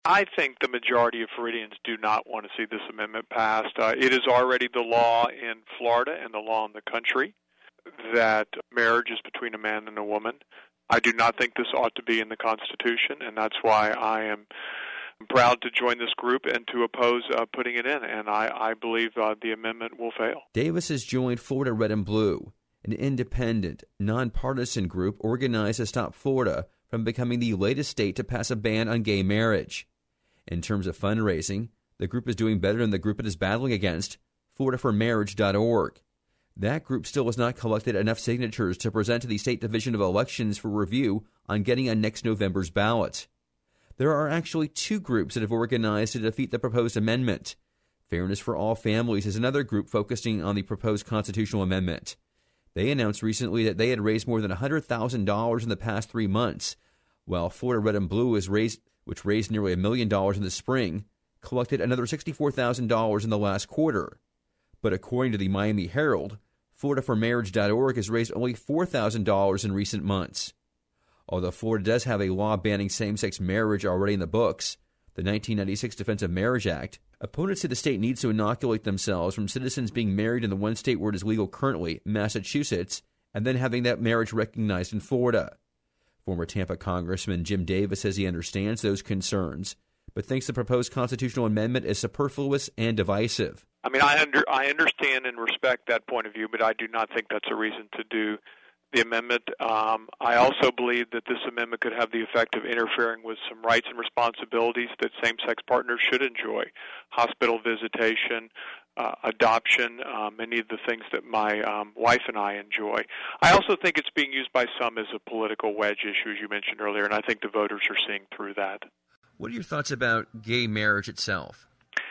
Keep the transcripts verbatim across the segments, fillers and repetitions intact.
I think the majority of Floridians do not want to see this amendment passed. Uh, it is already the law in Florida and the law in the country that marriage is between a man and a woman. I do not think this ought to be in the Constitution, and that's why I am proud to join this group and to oppose uh, putting it in, and I, I believe uh, the amendment will fail. Davis has joined Florida Red and Blue, an independent, nonpartisan group organized to stop Florida from becoming the latest state to pass a ban on gay marriage. In terms of fundraising, the group is doing better than the group it is battling against, Florida for Marriage dot org. That group still has not collected enough signatures to present to the State Division of Elections for review on getting on next November's ballot. There are actually two groups that have organized to defeat the proposed amendment. Fairness for All Families is another group focusing on the proposed constitutional amendment. They announced recently that they had raised more than one hundred thousand dollars in the past three months, while Florida Red and Blue, has raised, which raised nearly a million dollars in the spring, collected another sixty-four thousand dollars in the last quarter. But according to the Miami Herald, Florida for Marriage dot org has raised only four thousand dollars in recent months. Although Florida does have a law banning same-sex marriage already in the books, the nineteen ninety-six Defense of Marriage Act, opponents say the state needs to inoculate themselves from citizens being married in the one state where it is legal currently, Massachusetts, and then having that marriage recognized in Florida. Former Tampa Congressman Jim Davis says he understands those concerns, but thinks the proposed constitutional amendment is superfluous and divisive. I mean, I under I understand and respect that point of view, but I do not think that's a reason to do the amendment. Um, I also believe that this amendment could have the effect of interfering with some rights and responsibilities that same-sex partners should enjoy: hospital visitation, uh, adoption, uh, many of the things that my um, wife and I enjoy. I also think it's being used by some as a political wedge issue, as you mentioned earlier, and I think the voters are seeing through that. What are your thoughts about gay marriage itself?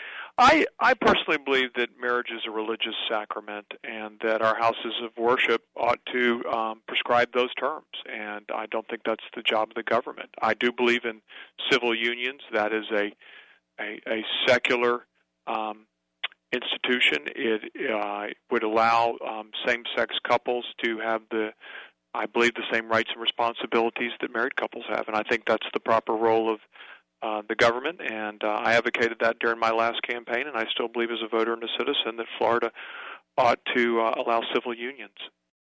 I, I personally believe that marriage is a religious sacrament and that our houses of worship ought to um, prescribe those terms, and I don't think that's the job of the government. I do believe in civil unions. That is a, a, a secular um, institution. It uh, would allow um, same-sex couples to have the, I believe, the same rights and responsibilities that married couples have, and I think that's the proper role of Uh, the government, and uh, I advocated that during my last campaign, and I still believe as a voter and a citizen that Florida ought to uh, allow civil unions.